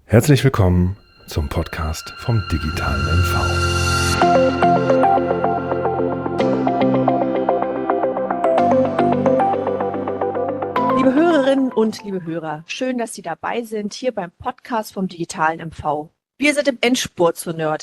Herzlich willkommen zum Podcast vom digitalen MV. Liebe Hörerinnen und liebe Hörer, schön, dass Sie dabei sind hier beim Podcast vom digitalen MV. Wir sind im Endspurt zur NERD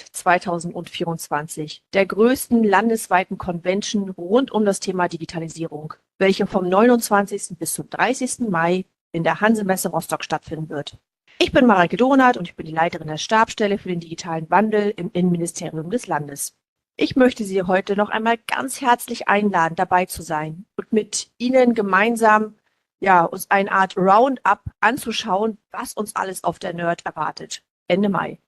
2024, der größten landesweiten Convention rund um das Thema Digitalisierung, welche vom 29. bis zum 30. Mai in der Hansemesse Rostock stattfinden wird. Ich bin Mareike Donath und ich bin die Leiterin der Stabsstelle für den digitalen Wandel im Innenministerium des Landes. Ich möchte Sie heute noch einmal ganz herzlich einladen, dabei zu sein und mit Ihnen gemeinsam uns eine Art Roundup anzuschauen, was uns alles auf der NERD erwartet, Ende Mai.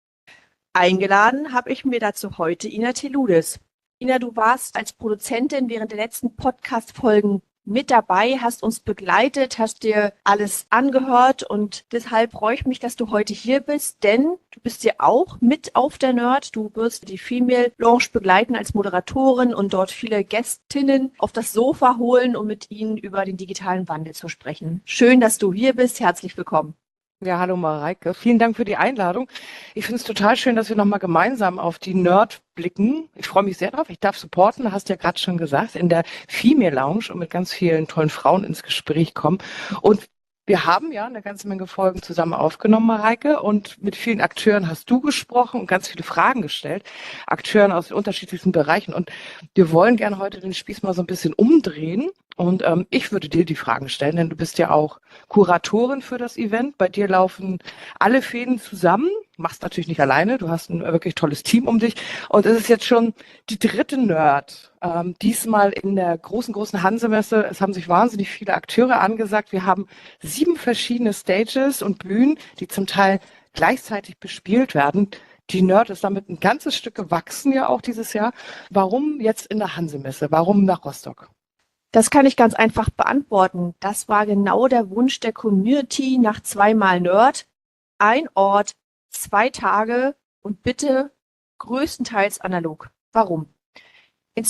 Eingeladen habe ich mir dazu heute Ina Teludis. Ina, du warst als Produzentin während der letzten Podcast-Folgen mit dabei, hast uns begleitet, hast dir alles angehört und deshalb freue ich mich, dass du heute hier bist, denn du bist ja auch mit auf der NERD. Du wirst die Female Lounge begleiten als Moderatorin und dort viele Gästinnen auf das Sofa holen, um mit ihnen über den digitalen Wandel zu sprechen. Schön, dass du hier bist. Herzlich willkommen. Ja, hallo Mareike. Vielen Dank für die Einladung. Ich finde es total schön, dass wir nochmal gemeinsam auf die NERD blicken. Ich freue mich sehr drauf. Ich darf supporten, hast ja gerade schon gesagt, in der Female Lounge und mit ganz vielen tollen Frauen ins Gespräch kommen. Und wir haben ja eine ganze Menge Folgen zusammen aufgenommen, Mareike, und mit vielen Akteuren hast du gesprochen und ganz viele Fragen gestellt. Akteuren aus den unterschiedlichsten Bereichen. Und wir wollen gerne heute den Spieß mal so ein bisschen umdrehen. Und ich würde dir die Fragen stellen, denn du bist ja auch Kuratorin für das Event. Bei dir laufen alle Fäden zusammen. Machst natürlich nicht alleine, du hast ein wirklich tolles Team um dich. Und es ist jetzt schon die dritte NERD. Diesmal in der großen Hansemesse. Es haben sich wahnsinnig viele Akteure angesagt. Wir haben 7 verschiedene Stages und Bühnen, die zum Teil gleichzeitig bespielt werden. Die NERD ist damit ein ganzes Stück gewachsen ja auch dieses Jahr. Warum jetzt in der Hansemesse? Warum nach Rostock? Das kann ich ganz einfach beantworten. Das war genau der Wunsch der Community nach 2-mal NERD. Ein Ort, 2 Tage und bitte größtenteils analog. Warum? In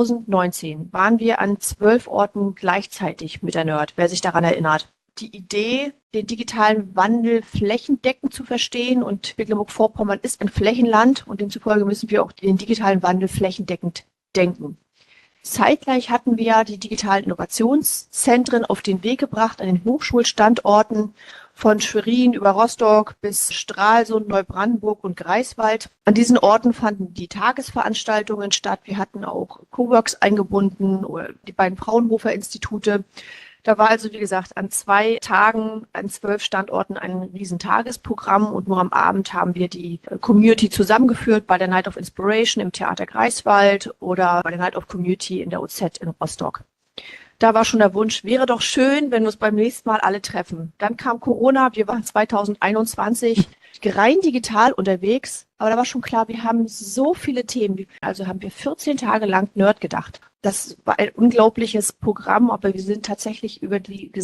2019 waren wir an 12 Orten gleichzeitig mit der NERD, wer sich daran erinnert. Die Idee, den digitalen Wandel flächendeckend zu verstehen, und Mecklenburg-Vorpommern ist ein Flächenland und demzufolge müssen wir auch den digitalen Wandel flächendeckend denken. Zeitgleich hatten wir die digitalen Innovationszentren auf den Weg gebracht an den Hochschulstandorten von Schwerin über Rostock bis Stralsund, Neubrandenburg und Greifswald. An diesen Orten fanden die Tagesveranstaltungen statt. Wir hatten auch Coworks eingebunden oder die beiden Fraunhofer-Institute. Da war also, wie gesagt, an 2 Tagen, an 12 Standorten ein Riesentagesprogramm und nur am Abend haben wir die Community zusammengeführt bei der Night of Inspiration im Theater Greifswald oder bei der Night of Community in der OZ in Rostock. Da war schon der Wunsch, wäre doch schön, wenn wir uns beim nächsten Mal alle treffen. Dann kam Corona, wir waren 2021 rein digital unterwegs, aber da war schon klar, wir haben so viele Themen. Also haben wir 14 Tage lang NERD gedacht. Das war ein unglaubliches Programm, aber wir sind tatsächlich über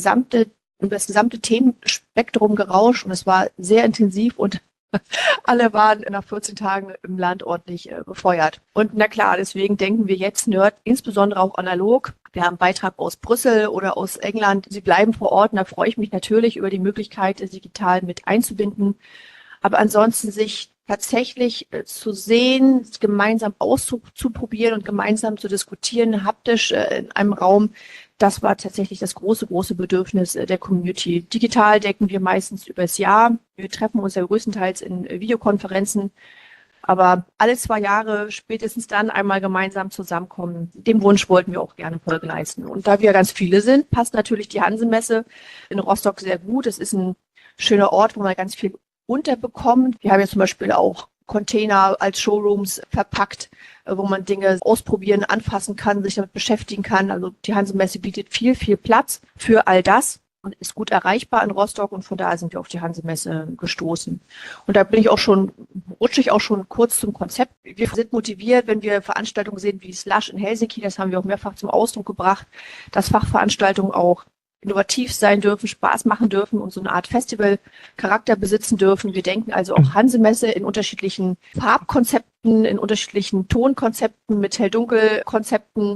das gesamte Themenspektrum gerauscht und es war sehr intensiv und alle waren nach 14 Tagen im Land ordentlich befeuert. Und na klar, deswegen denken wir jetzt NERD, insbesondere auch analog. Wir haben einen Beitrag aus Brüssel oder aus England. Sie bleiben vor Ort und da freue ich mich natürlich über die Möglichkeit, digital mit einzubinden. Aber ansonsten sich tatsächlich zu sehen, gemeinsam auszuprobieren und gemeinsam zu diskutieren, haptisch in einem Raum, das war tatsächlich das große Bedürfnis der Community. Digital decken wir meistens übers Jahr. Wir treffen uns ja größtenteils in Videokonferenzen. Aber alle 2 Jahre spätestens dann einmal gemeinsam zusammenkommen. Dem Wunsch wollten wir auch gerne Folge leisten. Und da wir ganz viele sind, passt natürlich die Hansemesse in Rostock sehr gut. Es ist ein schöner Ort, wo man ganz viel unterbekommt. Wir haben ja zum Beispiel auch Container als Showrooms verpackt, wo man Dinge ausprobieren, anfassen kann, sich damit beschäftigen kann. Also die Hansemesse bietet viel Platz für all das und ist gut erreichbar in Rostock und von daher sind wir auf die Hansemesse gestoßen. Und da rutsche ich auch schon kurz zum Konzept. Wir sind motiviert, wenn wir Veranstaltungen sehen wie Slush in Helsinki, das haben wir auch mehrfach zum Ausdruck gebracht, dass Fachveranstaltungen auch innovativ sein dürfen, Spaß machen dürfen und so eine Art Festival-Charakter besitzen dürfen. Wir denken also auch Hansemesse in unterschiedlichen Farbkonzepten, in unterschiedlichen Tonkonzepten, mit Hell-Dunkel-Konzepten,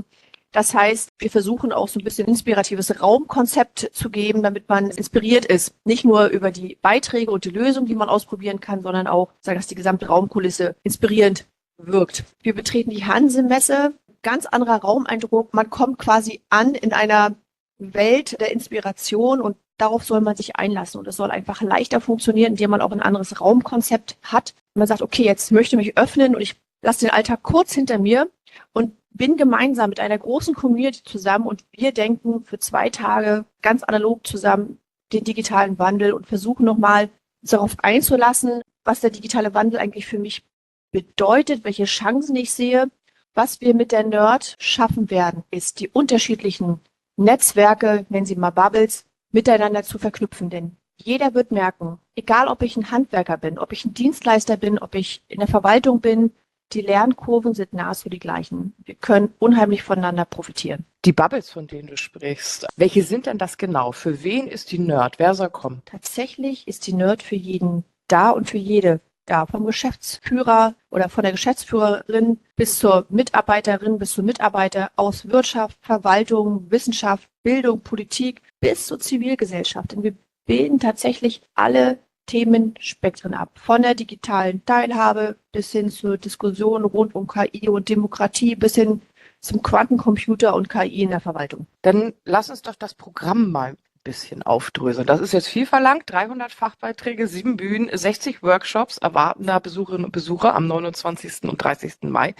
Das heißt, wir versuchen auch so ein bisschen inspiratives Raumkonzept zu geben, damit man inspiriert ist. Nicht nur über die Beiträge und die Lösung, die man ausprobieren kann, sondern auch, dass die gesamte Raumkulisse inspirierend wirkt. Wir betreten die Hanse-Messe, ganz anderer Raumeindruck. Man kommt quasi an in einer Welt der Inspiration und darauf soll man sich einlassen. Und es soll einfach leichter funktionieren, indem man auch ein anderes Raumkonzept hat. Und man sagt, okay, jetzt möchte ich mich öffnen und ich lasse den Alltag kurz hinter mir und bin gemeinsam mit einer großen Community zusammen und wir denken für 2 Tage ganz analog zusammen den digitalen Wandel und versuchen nochmal uns darauf einzulassen, was der digitale Wandel eigentlich für mich bedeutet, welche Chancen ich sehe. Was wir mit der Nerd schaffen werden, ist die unterschiedlichen Netzwerke, nennen Sie mal Bubbles, miteinander zu verknüpfen. Denn jeder wird merken, egal ob ich ein Handwerker bin, ob ich ein Dienstleister bin, ob ich in der Verwaltung bin, die Lernkurven sind nahezu die gleichen. Wir können unheimlich voneinander profitieren. Die Bubbles, von denen du sprichst, welche sind denn das genau? Für wen ist die Nerd? Wer soll kommen? Tatsächlich ist die Nerd für jeden da und für jede da. Vom Geschäftsführer oder von der Geschäftsführerin bis zur Mitarbeiterin, bis zum Mitarbeiter aus Wirtschaft, Verwaltung, Wissenschaft, Bildung, Politik bis zur Zivilgesellschaft. Denn wir bilden tatsächlich alle Themenspektren ab. Von der digitalen Teilhabe bis hin zur Diskussion rund um KI und Demokratie bis hin zum Quantencomputer und KI in der Verwaltung. Dann lass uns doch das Programm mal ein bisschen aufdröseln. Das ist jetzt viel verlangt. 300 Fachbeiträge, 7 Bühnen, 60 Workshops erwarten da Besucherinnen und Besucher am 29. und 30. Mai.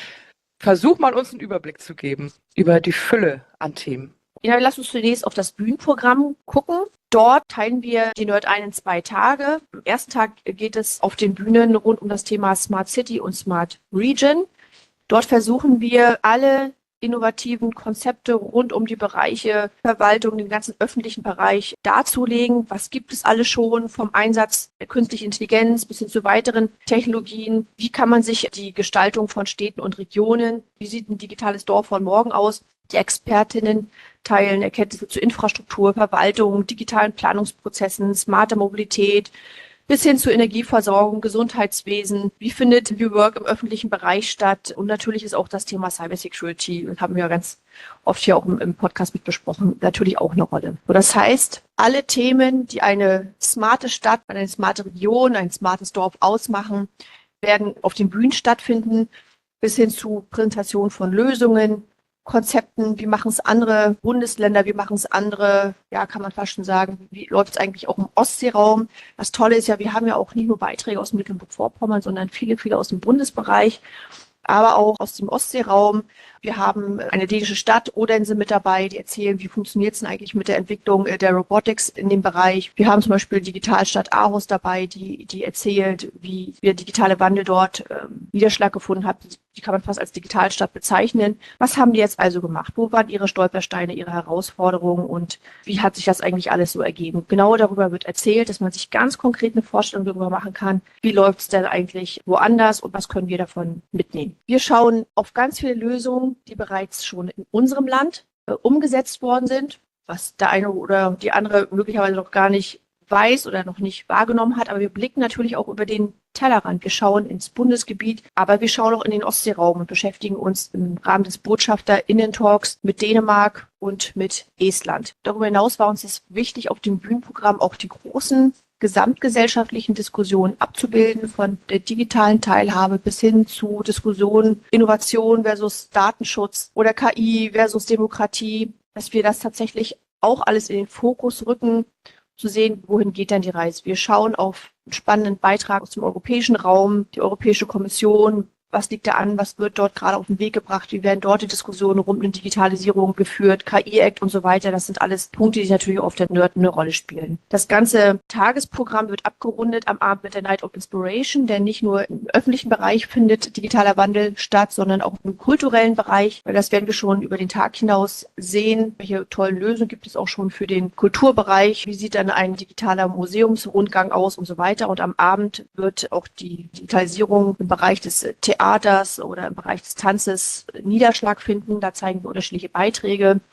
Versuch mal uns einen Überblick zu geben über die Fülle an Themen. Ja, lass uns zunächst auf das Bühnenprogramm gucken. Dort teilen wir die Nerd ein in 2 Tage. Am ersten Tag geht es auf den Bühnen rund um das Thema Smart City und Smart Region. Dort versuchen wir alle innovativen Konzepte rund um die Bereiche Verwaltung, den ganzen öffentlichen Bereich darzulegen. Was gibt es alles schon vom Einsatz der künstlichen Intelligenz bis hin zu weiteren Technologien? Wie kann man sich die Gestaltung von Städten und Regionen, wie sieht ein digitales Dorf von morgen aus? Die Expertinnen teilen Erkenntnisse zur Infrastruktur, Verwaltung, digitalen Planungsprozessen, smarter Mobilität, bis hin zur Energieversorgung, Gesundheitswesen. Wie findet New Work im öffentlichen Bereich statt? Und natürlich ist auch das Thema Cybersecurity, das haben wir ja ganz oft hier auch im Podcast mit besprochen, natürlich auch eine Rolle. So, das heißt, alle Themen, die eine smarte Stadt, eine smarte Region, ein smartes Dorf ausmachen, werden auf den Bühnen stattfinden, bis hin zu Präsentation von Lösungen, Konzepten, wie machen es andere Bundesländer, wie machen es andere, ja, kann man fast schon sagen, wie läuft es eigentlich auch im Ostseeraum. Das Tolle ist ja, wir haben ja auch nicht nur Beiträge aus Mecklenburg-Vorpommern, sondern viele, viele aus dem Bundesbereich, aber auch aus dem Ostseeraum. Wir haben eine dänische Stadt, Odense, mit dabei, die erzählen, wie funktioniert es denn eigentlich mit der Entwicklung der Robotics in dem Bereich. Wir haben zum Beispiel Digitalstadt Aarhus dabei, die erzählt, wie der digitale Wandel dort Niederschlag gefunden hat. Die kann man fast als Digitalstadt bezeichnen. Was haben die jetzt also gemacht? Wo waren ihre Stolpersteine, ihre Herausforderungen und wie hat sich das eigentlich alles so ergeben? Genau darüber wird erzählt, dass man sich ganz konkret eine Vorstellung darüber machen kann, wie läuft es denn eigentlich woanders und was können wir davon mitnehmen. Wir schauen auf ganz viele Lösungen, die bereits schon in unserem Land umgesetzt worden sind, was der eine oder die andere möglicherweise noch gar nicht weiß oder noch nicht wahrgenommen hat. Aber wir blicken natürlich auch über den Tellerrand. Wir schauen ins Bundesgebiet, aber wir schauen auch in den Ostseeraum und beschäftigen uns im Rahmen des BotschafterInnen-Talks mit Dänemark und mit Estland. Darüber hinaus war uns es wichtig, auf dem Bühnenprogramm auch die großen gesamtgesellschaftlichen Diskussionen abzubilden, von der digitalen Teilhabe bis hin zu Diskussionen Innovation versus Datenschutz oder KI versus Demokratie, dass wir das tatsächlich auch alles in den Fokus rücken, zu sehen, wohin geht denn die Reise. Wir schauen auf einen spannenden Beitrag aus dem europäischen Raum, die Europäische Kommission. Was liegt da an? Was wird dort gerade auf den Weg gebracht? Wie werden dort die Diskussionen rund um Digitalisierung geführt? KI-Act und so weiter. Das sind alles Punkte, die natürlich auf der Nerd eine Rolle spielen. Das ganze Tagesprogramm wird abgerundet am Abend mit der Night of Inspiration, denn nicht nur im öffentlichen Bereich findet digitaler Wandel statt, sondern auch im kulturellen Bereich. Weil das werden wir schon über den Tag hinaus sehen. Welche tollen Lösungen gibt es auch schon für den Kulturbereich? Wie sieht dann ein digitaler Museumsrundgang aus und so weiter? Und am Abend wird auch die Digitalisierung im Bereich des Theaters oder im Bereich des Tanzes Niederschlag finden. Da zeigen wir unterschiedliche Beiträge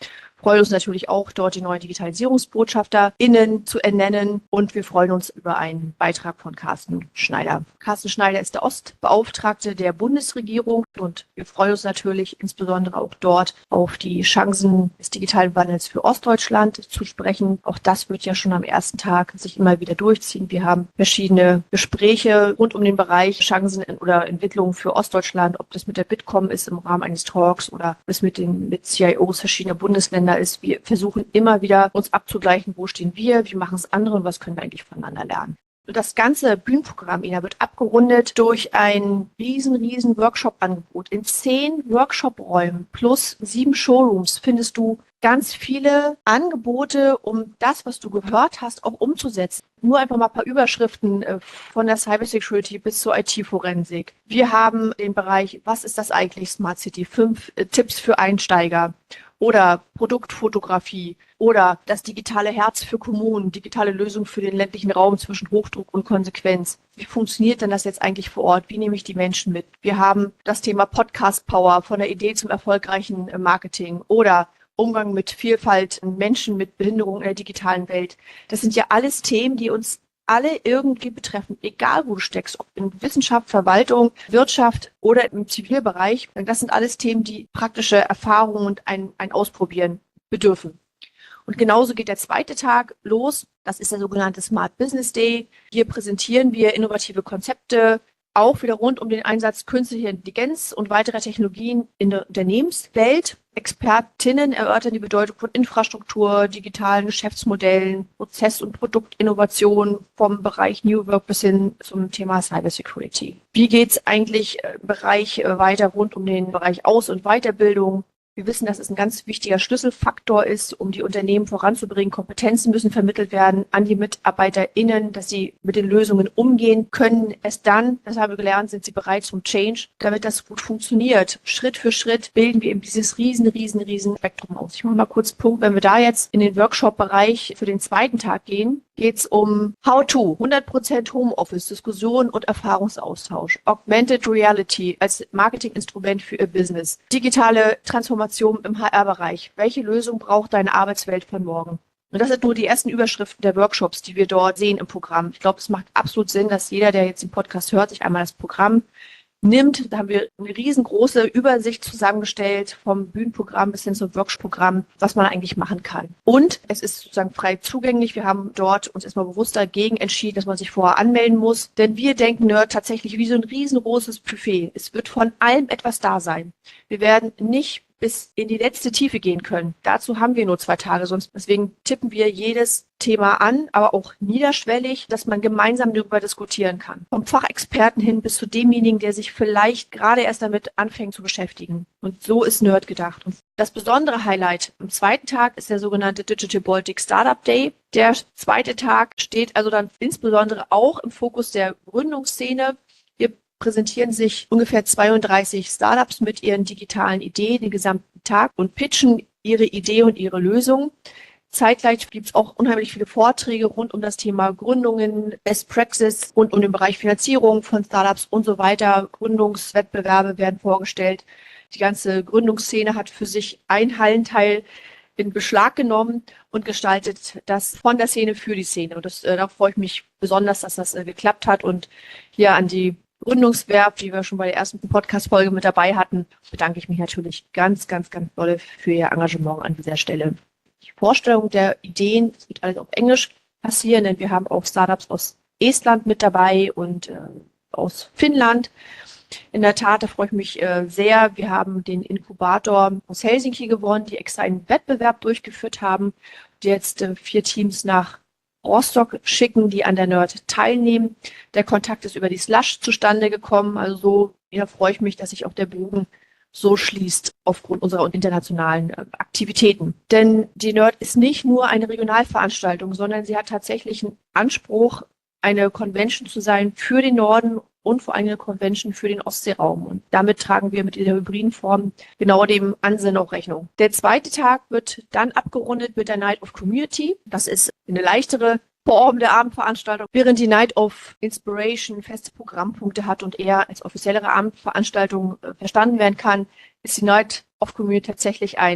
freuen uns natürlich auch, dort die neuen DigitalisierungsbotschafterInnen zu ernennen. Und wir freuen uns über einen Beitrag von Carsten Schneider. Carsten Schneider ist der Ostbeauftragte der Bundesregierung und wir freuen uns natürlich insbesondere auch dort auf die Chancen des digitalen Wandels für Ostdeutschland zu sprechen. Auch das wird ja schon am ersten Tag sich immer wieder durchziehen. Wir haben verschiedene Gespräche rund um den Bereich Chancen oder Entwicklungen für Ostdeutschland, ob das mit der Bitkom ist im Rahmen eines Talks oder das mit CIOs verschiedener Bundesländer ist. Wir versuchen immer wieder uns abzugleichen, wo stehen wir, wie machen es andere und was können wir eigentlich voneinander lernen. Und das ganze Bühnenprogramm, Ina, wird abgerundet durch ein riesen Workshop-Angebot. In 10 Workshop-Räumen plus 7 Showrooms findest du ganz viele Angebote, um das, was du gehört hast, auch umzusetzen. Nur einfach mal ein paar Überschriften von der Cybersecurity bis zur IT-Forensik. Wir haben den Bereich, was ist das eigentlich, Smart City? 5 Tipps für Einsteiger. Oder Produktfotografie oder das digitale Herz für Kommunen, digitale Lösung für den ländlichen Raum zwischen Hochdruck und Konsequenz. Wie funktioniert denn das jetzt eigentlich vor Ort? Wie nehme ich die Menschen mit? Wir haben das Thema Podcast Power von der Idee zum erfolgreichen Marketing oder Umgang mit Vielfalt, Menschen mit Behinderung in der digitalen Welt. Das sind ja alles Themen, die uns alle irgendwie betreffen, egal wo du steckst, ob in Wissenschaft, Verwaltung, Wirtschaft oder im Zivilbereich. Das sind alles Themen, die praktische Erfahrungen und ein Ausprobieren bedürfen. Und genauso geht der zweite Tag los. Das ist der sogenannte Smart Business Day. Hier präsentieren wir innovative Konzepte, auch wieder rund um den Einsatz künstlicher Intelligenz und weiterer Technologien in der Unternehmenswelt. Expertinnen erörtern die Bedeutung von Infrastruktur, digitalen Geschäftsmodellen, Prozess- und Produktinnovation vom Bereich New Work bis hin zum Thema Cybersecurity. Wie geht's eigentlich im Bereich weiter rund um den Bereich Aus- und Weiterbildung? Wir wissen, dass es ein ganz wichtiger Schlüsselfaktor ist, um die Unternehmen voranzubringen. Kompetenzen müssen vermittelt werden an die MitarbeiterInnen, dass sie mit den Lösungen umgehen können. Erst dann, das haben wir gelernt, sind sie bereit zum Change, damit das gut funktioniert. Schritt für Schritt bilden wir eben dieses riesen Spektrum aus. Ich mache mal kurz Punkt. Wenn wir da jetzt in den Workshop-Bereich für den zweiten Tag gehen, geht es um How-to, 100% Homeoffice, Diskussion und Erfahrungsaustausch, Augmented Reality als Marketinginstrument für Ihr Business, digitale Transformation im HR-Bereich. Welche Lösung braucht deine Arbeitswelt von morgen? Und das sind nur die ersten Überschriften der Workshops, die wir dort sehen im Programm. Ich glaube, es macht absolut Sinn, dass jeder, der jetzt den Podcast hört, sich einmal das Programm nimmt. Da haben wir eine riesengroße Übersicht zusammengestellt vom Bühnenprogramm bis hin zum Workshop-Programm, was man eigentlich machen kann. Und es ist sozusagen frei zugänglich. Wir haben dort uns erstmal bewusst dagegen entschieden, dass man sich vorher anmelden muss. Denn wir denken Nerd tatsächlich wie so ein riesengroßes Buffet. Es wird von allem etwas da sein. Wir werden nicht bis in die letzte Tiefe gehen können. Dazu haben wir nur 2 Tage, deswegen tippen wir jedes Thema an, aber auch niederschwellig, dass man gemeinsam darüber diskutieren kann. Vom Fachexperten hin bis zu demjenigen, der sich vielleicht gerade erst damit anfängt zu beschäftigen. Und so ist Nerd gedacht. Und das besondere Highlight am zweiten Tag ist der sogenannte Digital Baltic Startup Day. Der zweite Tag steht also dann insbesondere auch im Fokus der Gründungsszene. Wir präsentieren sich ungefähr 32 Startups mit ihren digitalen Ideen den gesamten Tag und pitchen ihre Idee und ihre Lösung. Zeitgleich gibt es auch unheimlich viele Vorträge rund um das Thema Gründungen, Best Practice, rund um den Bereich Finanzierung von Startups und so weiter. Gründungswettbewerbe werden vorgestellt. Die ganze Gründungsszene hat für sich einen Hallenteil in Beschlag genommen und gestaltet das von der Szene für die Szene. Und da freue ich mich besonders, dass das geklappt hat. Und hier an die Gründungswerft, die wir schon bei der ersten Podcast-Folge mit dabei hatten, bedanke ich mich natürlich ganz doll für Ihr Engagement an dieser Stelle. Die Vorstellung der Ideen, das wird alles auf Englisch passieren, denn wir haben auch Startups aus Estland mit dabei und aus Finnland. In der Tat, da freue ich mich sehr. Wir haben den Inkubator aus Helsinki gewonnen, die extra einen Wettbewerb durchgeführt haben, die jetzt 4 Teams nach Rostock schicken, die an der Nerd teilnehmen. Der Kontakt ist über die Slush zustande gekommen. Also so freue ich mich, dass sich auch der Bogen so schließt aufgrund unserer internationalen Aktivitäten. Denn die Nerd ist nicht nur eine Regionalveranstaltung, sondern sie hat tatsächlich einen Anspruch, eine Convention zu sein für den Norden und vor allem eine Convention für den Ostseeraum. Und damit tragen wir mit dieser hybriden Form genau dem Ansinnen auch Rechnung. Der zweite Tag wird dann abgerundet mit der Night of Community. Das ist eine leichtere Form der Abendveranstaltung, während die Night of Inspiration feste Programmpunkte hat und eher als offiziellere Abendveranstaltung verstanden werden kann, ist die Night of Community tatsächlich ein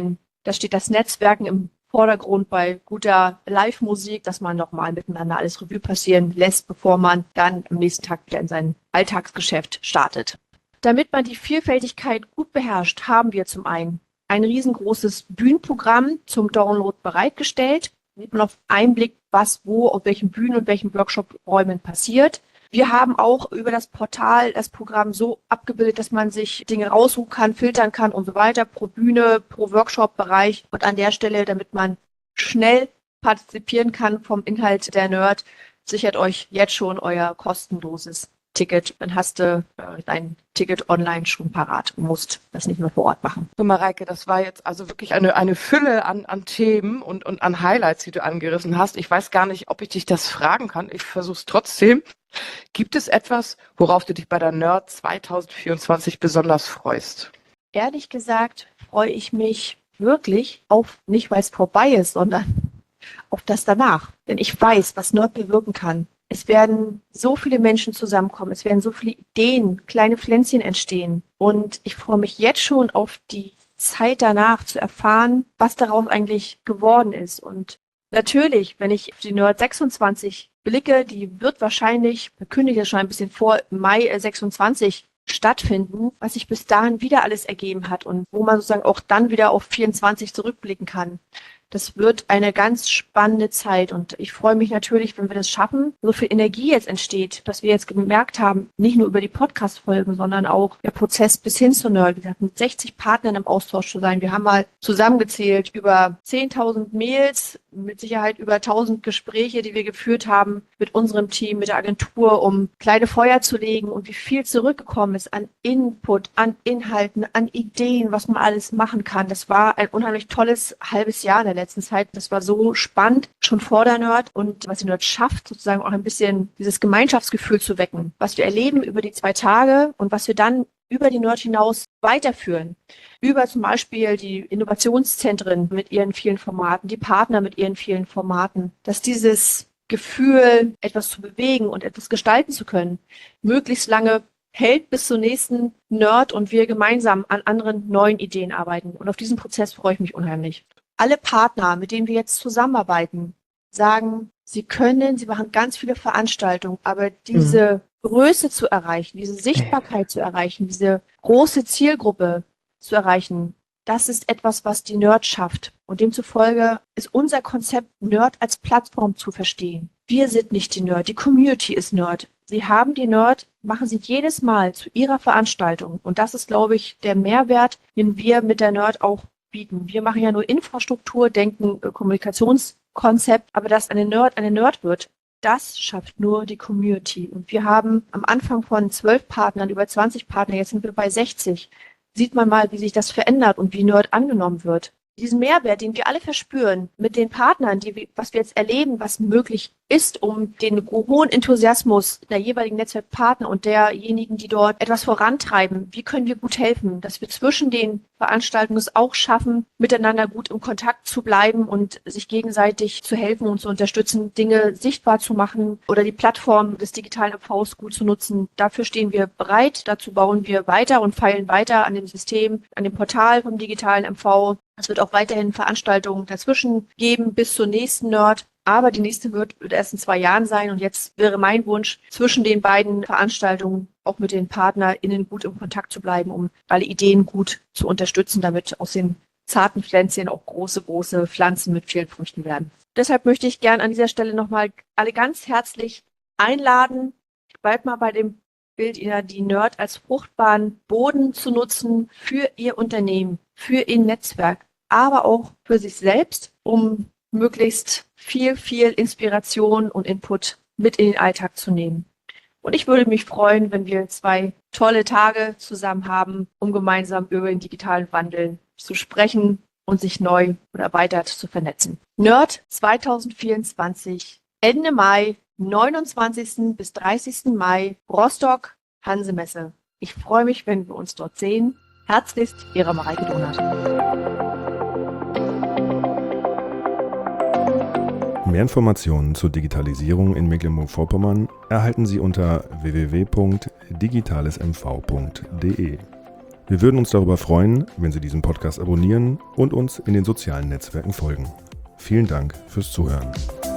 Da steht das Netzwerken im Vordergrund bei guter Live-Musik, dass man nochmal miteinander alles Revue passieren lässt, bevor man dann am nächsten Tag wieder in sein Alltagsgeschäft startet. Damit man die Vielfältigkeit gut beherrscht, haben wir zum einen ein riesengroßes Bühnenprogramm zum Download bereitgestellt. Da sieht man auf einen Blick, was wo, auf welchen Bühnen und welchen Workshop-Räumen passiert. Wir haben auch über das Portal das Programm so abgebildet, dass man sich Dinge raussuchen kann, filtern kann und so weiter, pro Bühne, pro Workshop-Bereich. Und an der Stelle, damit man schnell partizipieren kann vom Inhalt der Nerd, sichert euch jetzt schon euer kostenloses Ticket. Dann hast du dein Ticket online schon parat und musst das nicht mehr vor Ort machen. So, Mareike, das war jetzt also wirklich eine Fülle an Themen und an Highlights, die du angerissen hast. Ich weiß gar nicht, ob ich dich das fragen kann. Ich versuche es trotzdem. Gibt es etwas, worauf du dich bei der Nerd 2024 besonders freust? Ehrlich gesagt freue ich mich wirklich auf, nicht weil es vorbei ist, sondern auf das danach. Denn ich weiß, was Nerd bewirken kann. Es werden so viele Menschen zusammenkommen, es werden so viele Ideen, kleine Pflänzchen entstehen. Und ich freue mich jetzt schon auf die Zeit danach zu erfahren, was daraus eigentlich geworden ist. Und natürlich, wenn ich auf die Nerd 26 blicke, die wird wahrscheinlich, wir kündigen das schon ein bisschen vor, Mai 26 stattfinden, was sich bis dahin wieder alles ergeben hat und wo man sozusagen auch dann wieder auf 24 zurückblicken kann. Das wird eine ganz spannende Zeit und ich freue mich natürlich, wenn wir das schaffen, so viel Energie jetzt entsteht, dass wir jetzt gemerkt haben, nicht nur über die Podcast-Folgen, sondern auch der Prozess bis hin zur Nerd. Wir hatten mit 60 Partnern im Austausch zu sein. Wir haben mal zusammengezählt über 10.000 Mails, mit Sicherheit über 1.000 Gespräche, die wir geführt haben mit unserem Team, mit der Agentur, um kleine Feuer zu legen und wie viel zurückgekommen ist an Input, an Inhalten, an Ideen, was man alles machen kann. Das war ein unheimlich tolles halbes Jahr in der letzten Zeit. Das war so spannend, schon vor der Nerd und was die Nerd schafft, sozusagen auch ein bisschen dieses Gemeinschaftsgefühl zu wecken, was wir erleben über die 2 Tage und was wir dann über die Nerd hinaus weiterführen. Über zum Beispiel die Innovationszentren mit ihren vielen Formaten, die Partner mit ihren vielen Formaten, dass dieses Gefühl, etwas zu bewegen und etwas gestalten zu können, möglichst lange hält bis zur nächsten Nerd und wir gemeinsam an anderen neuen Ideen arbeiten. Und auf diesen Prozess freue ich mich unheimlich. Alle Partner, mit denen wir jetzt zusammenarbeiten, sagen, sie machen ganz viele Veranstaltungen, aber diese Größe zu erreichen, diese Sichtbarkeit zu erreichen, diese große Zielgruppe zu erreichen, das ist etwas, was die Nerd schafft. Und demzufolge ist unser Konzept Nerd als Plattform zu verstehen. Wir sind nicht die Nerd, die Community ist Nerd. Sie haben die Nerd, machen sie jedes Mal zu ihrer Veranstaltung. Und das ist, glaube ich, der Mehrwert, den wir mit der Nerd auch bieten. Wir machen ja nur Infrastruktur, denken Kommunikationskonzept, aber dass eine Nerd wird, das schafft nur die Community. Und wir haben am Anfang von 12 Partnern, über 20 Partner, jetzt sind wir bei 60. Sieht man mal, wie sich das verändert und wie Nerd angenommen wird. Diesen Mehrwert, den wir alle verspüren, mit den Partnern, was wir jetzt erleben, was möglich ist, um den hohen Enthusiasmus der jeweiligen Netzwerkpartner und derjenigen, die dort etwas vorantreiben, wie können wir gut helfen, dass wir zwischen den Veranstaltungen es auch schaffen, miteinander gut im Kontakt zu bleiben und sich gegenseitig zu helfen und zu unterstützen, Dinge sichtbar zu machen oder die Plattform des digitalen MVs gut zu nutzen. Dafür stehen wir bereit, dazu bauen wir weiter und feilen weiter an dem System, an dem Portal vom digitalen MV. Es wird auch weiterhin Veranstaltungen dazwischen geben bis zur nächsten Nerd. Aber die nächste wird erst in 2 Jahren sein. Und jetzt wäre mein Wunsch, zwischen den beiden Veranstaltungen auch mit den PartnerInnen gut im Kontakt zu bleiben, um alle Ideen gut zu unterstützen, damit aus den zarten Pflänzchen auch große Pflanzen mit vielen Früchten werden. Deshalb möchte ich gern an dieser Stelle nochmal alle ganz herzlich einladen. Bleibt mal bei dem Bild, die Nerd als fruchtbaren Boden zu nutzen für ihr Unternehmen, für ihr Netzwerk, aber auch für sich selbst, um möglichst viel Inspiration und Input mit in den Alltag zu nehmen. Und ich würde mich freuen, wenn wir 2 tolle Tage zusammen haben, um gemeinsam über den digitalen Wandel zu sprechen und sich neu und erweitert zu vernetzen. Nerd 2024, Ende Mai, 29. bis 30. Mai, Rostock, Hansemesse. Ich freue mich, wenn wir uns dort sehen. Herzlichst, Ihre Mareike Donath. Mehr Informationen zur Digitalisierung in Mecklenburg-Vorpommern erhalten Sie unter www.digitalesmv.de. Wir würden uns darüber freuen, wenn Sie diesen Podcast abonnieren und uns in den sozialen Netzwerken folgen. Vielen Dank fürs Zuhören.